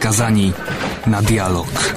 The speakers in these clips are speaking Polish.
Skazani na dialog.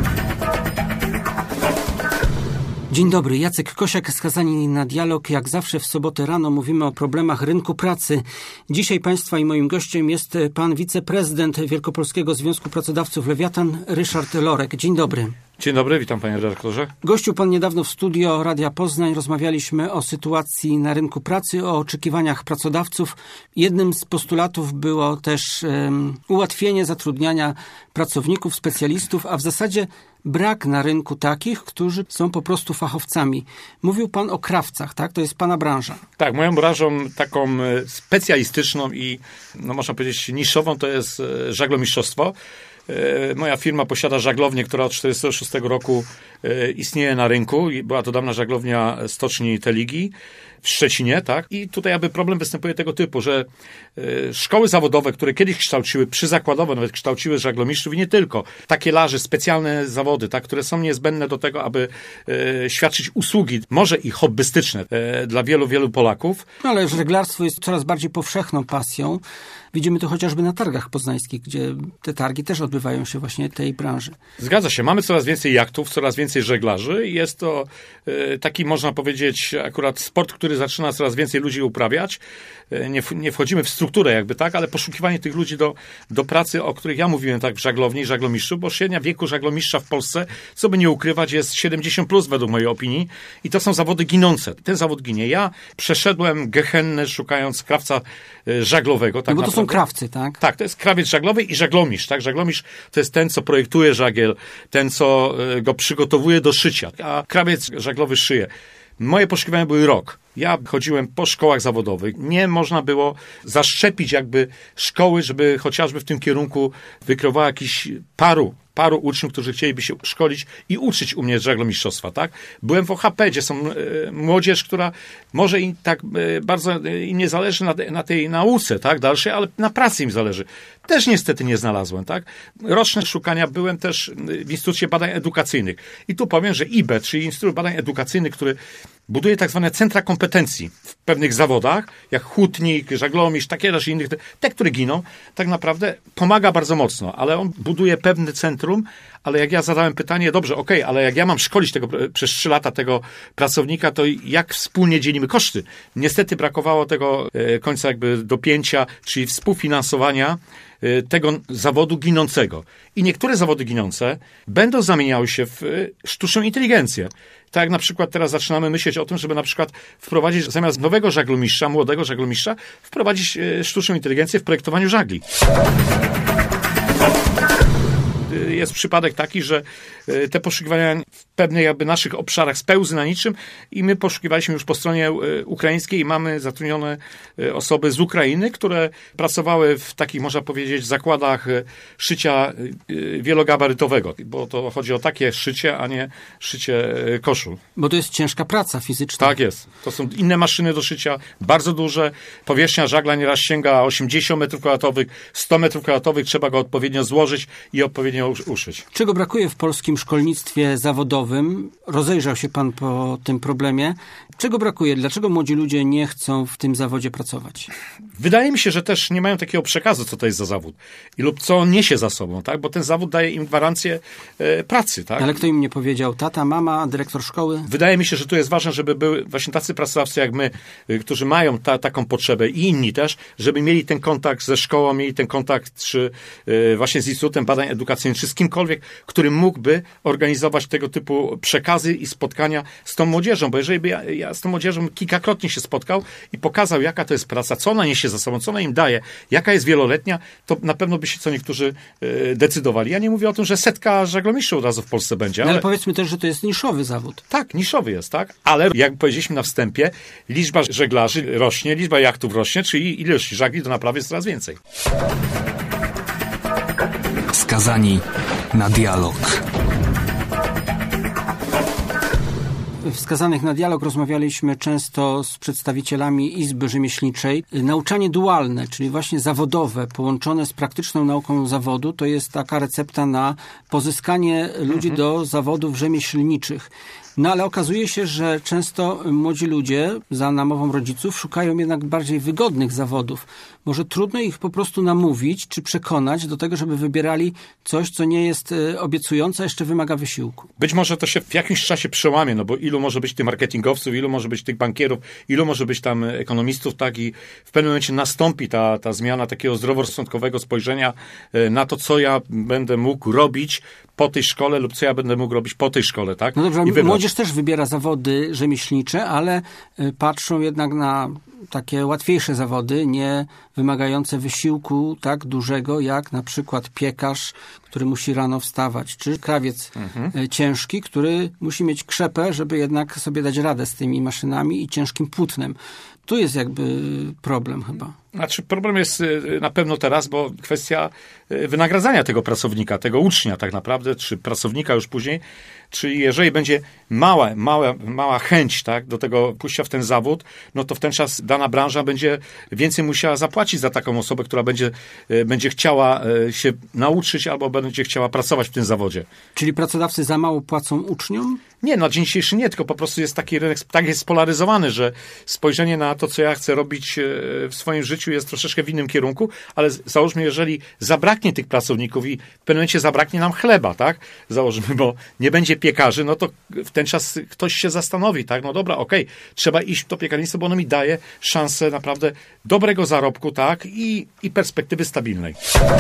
Dzień dobry, Jacek Kosiak, Skazani na dialog. Jak zawsze w sobotę rano mówimy o problemach rynku pracy. Dzisiaj Państwa i moim gościem jest pan wiceprezydent Wielkopolskiego Związku Pracodawców Lewiatan, Ryszard Lorek. Dzień dobry. Dzień dobry, witam panie redaktorze. Gościł pan niedawno w studio Radia Poznań. Rozmawialiśmy o sytuacji na rynku pracy, o oczekiwaniach pracodawców. Jednym z postulatów było też ułatwienie zatrudniania pracowników, specjalistów, a w zasadzie brak na rynku takich, którzy są po prostu fachowcami. Mówił pan o krawcach, tak? To jest pana branża. Tak, moją branżą taką specjalistyczną i można powiedzieć niszową to jest żaglomistrzostwo. Moja firma posiada żaglownię, która od 1946 roku istnieje na rynku. Była to dawna żaglownia stoczni Teligi w Szczecinie, tak? I tutaj problem występuje tego typu, że szkoły zawodowe, które kiedyś kształciły, przyzakładowo nawet kształciły żaglomistrzów i nie tylko, takielarze, specjalne zawody, tak, które są niezbędne do tego, aby świadczyć usługi, może i hobbystyczne dla wielu, wielu Polaków. Ale żeglarstwo jest coraz bardziej powszechną pasją. Widzimy to chociażby na targach poznańskich, gdzie te targi też odbywają się właśnie tej branży. Zgadza się. Mamy coraz więcej jachtów, coraz więcej żeglarzy i jest to taki, można powiedzieć, akurat sport, który zaczyna coraz więcej ludzi uprawiać. Nie wchodzimy w strukturę jakby tak, ale poszukiwanie tych ludzi do pracy, o których ja mówiłem tak w żaglowni, żaglomistrzu, bo średnia wieku żaglomistrza w Polsce, co by nie ukrywać, jest 70+ według mojej opinii i to są zawody ginące. Ten zawód ginie. Ja przeszedłem gehennę szukając krawca żaglowego. Tak, no bo to są krawcy, tak? Tak, to jest krawiec żaglowy i żaglomistrz. Tak? Żaglomistrz to jest ten, co projektuje żagiel, ten, co go przygotowuje do szycia, a krawiec żaglowy szyje. Moje poszukiwania były rok. Ja chodziłem po szkołach zawodowych. Nie można było zaszczepić jakby szkoły, żeby chociażby w tym kierunku wykreowała jakiś paru uczniów, którzy chcieliby się szkolić i uczyć u mnie żaglomistrzostwa, tak? Byłem w OHP, gdzie są młodzież, która może i tak bardzo im nie zależy na tej nauce, tak? Dalszej, ale na pracy im zależy. Też niestety nie znalazłem, tak? Roczne szukania byłem też w Instytucie Badań Edukacyjnych. I tu powiem, że IBE, czyli Instytut Badań Edukacyjnych, który buduje tak zwane centra kompetencji w pewnych zawodach, jak hutnik, żaglomistrz, takielarz i innych, te, które giną, tak naprawdę pomaga bardzo mocno, ale on buduje pewne centrum, ale jak ja zadałem pytanie, dobrze, okej, ale jak ja mam szkolić przez 3 lata tego pracownika, to jak wspólnie dzielimy koszty? Niestety brakowało tego końca jakby dopięcia, czyli współfinansowania tego zawodu ginącego. I niektóre zawody ginące będą zamieniały się w sztuczną inteligencję. Tak jak na przykład teraz zaczynamy myśleć o tym, żeby na przykład wprowadzić zamiast nowego żaglomistrza, młodego żaglomistrza, wprowadzić sztuczną inteligencję w projektowaniu żagli. Jest przypadek taki, że te poszukiwania w pewnych jakby naszych obszarach spełzły na niczym i my poszukiwaliśmy już po stronie ukraińskiej i mamy zatrudnione osoby z Ukrainy, które pracowały w takich, można powiedzieć, zakładach szycia wielogabarytowego, bo to chodzi o takie szycie, a nie szycie koszul. Bo to jest ciężka praca fizyczna. Tak jest. To są inne maszyny do szycia, bardzo duże. Powierzchnia żagla nieraz sięga 80 m2, 100 m2, trzeba go odpowiednio złożyć i odpowiednio uszyć. Czego brakuje w polskim szkolnictwie zawodowym? Rozejrzał się pan po tym problemie. Czego brakuje? Dlaczego młodzi ludzie nie chcą w tym zawodzie pracować? Wydaje mi się, że też nie mają takiego przekazu, co to jest za zawód lub co on niesie za sobą, tak? Bo ten zawód daje im gwarancję pracy, tak? Ale kto im nie powiedział? Tata, mama, dyrektor szkoły? Wydaje mi się, że tu jest ważne, żeby były właśnie tacy pracodawcy jak my, którzy mają taką potrzebę i inni też, żeby mieli ten kontakt ze szkołą, mieli ten kontakt czy właśnie z Instytutem Badań Edukacyjnych, czy z kimkolwiek, który mógłby organizować tego typu przekazy i spotkania z tą młodzieżą, bo jeżeli by ja z tą młodzieżą kilkakrotnie się spotkał i pokazał, jaka to jest praca, co ona niesie za sobą, co ona im daje, jaka jest wieloletnia, to na pewno by się co niektórzy decydowali. Ja nie mówię o tym, że 100 żaglomistrzów od razu w Polsce będzie. Ale powiedzmy też, że to jest niszowy zawód. Tak, niszowy jest, tak? Ale jak powiedzieliśmy na wstępie, liczba żeglarzy rośnie, liczba jachtów rośnie, czyli ilość żagli do naprawy jest coraz więcej. Skazani na dialog. W Skazanych na dialog rozmawialiśmy często z przedstawicielami Izby Rzemieślniczej. Nauczanie dualne, czyli właśnie zawodowe, połączone z praktyczną nauką zawodu, to jest taka recepta na pozyskanie ludzi do zawodów rzemieślniczych. No ale okazuje się, że często młodzi ludzie za namową rodziców szukają jednak bardziej wygodnych zawodów. Może trudno ich po prostu namówić czy przekonać do tego, żeby wybierali coś, co nie jest obiecujące, a jeszcze wymaga wysiłku. Być może to się w jakimś czasie przełamie, no bo ilu może być tych marketingowców, ilu może być tych bankierów, ilu może być tam ekonomistów, tak, i w pewnym momencie nastąpi ta zmiana takiego zdroworozsądkowego spojrzenia na to, co ja będę mógł robić po tej szkole lub co ja będę mógł robić po tej szkole, tak? No dobrze, młodzież też wybiera zawody rzemieślnicze, ale patrzą jednak na takie łatwiejsze zawody, nie wymagające wysiłku tak dużego, jak na przykład piekarz, który musi rano wstawać, czy krawiec ciężki, który musi mieć krzepę, żeby jednak sobie dać radę z tymi maszynami i ciężkim płótnem. Tu jest jakby problem chyba. Znaczy problem jest na pewno teraz, bo kwestia wynagradzania tego pracownika, tego ucznia tak naprawdę, czy pracownika już później, czyli jeżeli będzie mała chęć, tak, do tego pójścia w ten zawód, no to w ten czas dana branża będzie więcej musiała zapłacić za taką osobę, która będzie chciała się nauczyć albo będzie chciała pracować w tym zawodzie. Czyli pracodawcy za mało płacą uczniom? Nie, na dzień dzisiejszy nie, tylko po prostu jest taki rynek, tak jest spolaryzowany, że spojrzenie na to, co ja chcę robić w swoim życiu jest troszeczkę w innym kierunku, ale załóżmy, jeżeli zabraknie tych pracowników i w pewnym momencie zabraknie nam chleba, tak? Załóżmy, bo nie będzie piekarzy, no to w ten czas ktoś się zastanowi, tak? No dobra, okej, trzeba iść w to piekarnictwo, bo ono mi daje szansę naprawdę dobrego zarobku, tak? I perspektywy stabilnej.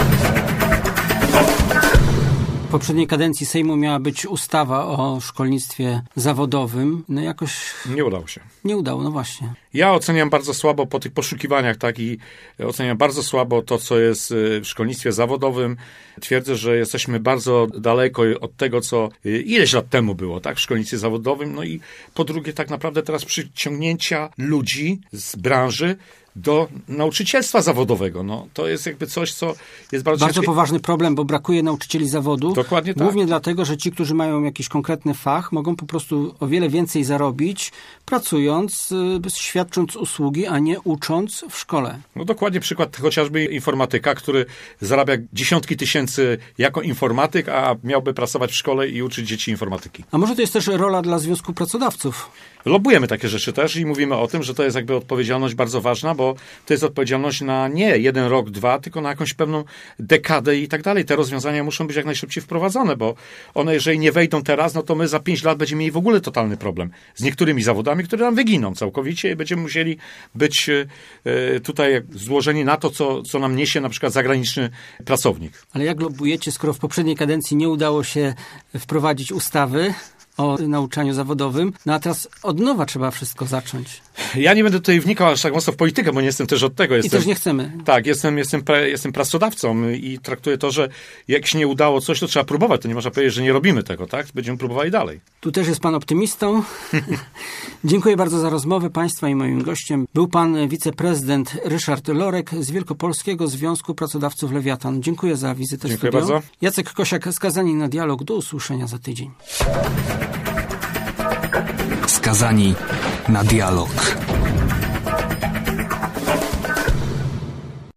W poprzedniej kadencji Sejmu miała być ustawa o szkolnictwie zawodowym. No jakoś... Nie udało się. Nie udało, no właśnie. Ja oceniam bardzo słabo po tych poszukiwaniach, tak, i oceniam bardzo słabo to, co jest w szkolnictwie zawodowym. Twierdzę, że jesteśmy bardzo daleko od tego, co ileś lat temu było, tak, w szkolnictwie zawodowym. No i po drugie, tak naprawdę teraz przyciągnięcia ludzi z branży do nauczycielstwa zawodowego. No, to jest jakby coś, co jest bardzo ciężkie. Poważny problem, bo brakuje nauczycieli zawodu. Dokładnie tak. Głównie dlatego, że ci, którzy mają jakiś konkretny fach, mogą po prostu o wiele więcej zarobić, pracując, świadcząc usługi, a nie ucząc w szkole. No dokładnie przykład chociażby informatyka, który zarabia dziesiątki tysięcy jako informatyk, a miałby pracować w szkole i uczyć dzieci informatyki. A może to jest też rola dla Związku Pracodawców? Lobujemy takie rzeczy też i mówimy o tym, że to jest jakby odpowiedzialność bardzo ważna, bo to jest odpowiedzialność na nie 1 rok, 2, tylko na jakąś pewną dekadę i tak dalej. Te rozwiązania muszą być jak najszybciej wprowadzone, bo one, jeżeli nie wejdą teraz, no to my za 5 lat będziemy mieli w ogóle totalny problem z niektórymi zawodami, które nam wyginą całkowicie i będziemy musieli być tutaj złożeni na to, co nam niesie na przykład zagraniczny pracownik. Ale jak lobujecie, skoro w poprzedniej kadencji nie udało się wprowadzić ustawy o nauczaniu zawodowym, no a teraz od nowa trzeba wszystko zacząć. Ja nie będę tutaj wnikał aż tak mocno w politykę, bo nie jestem też od tego. I też nie chcemy. Tak, jestem pracodawcą i traktuję to, że jak się nie udało coś, to trzeba próbować. To nie można powiedzieć, że nie robimy tego, tak? Będziemy próbowali dalej. Tu też jest pan optymistą. Dziękuję bardzo za rozmowę państwa i moim gościem był pan wiceprezydent Ryszard Lorek z Wielkopolskiego Związku Pracodawców Lewiatan. Dziękuję za wizytę w studio. Dziękuję bardzo. Jacek Kosiak, Skazani na dialog. Do usłyszenia za tydzień. Skazani na dialog.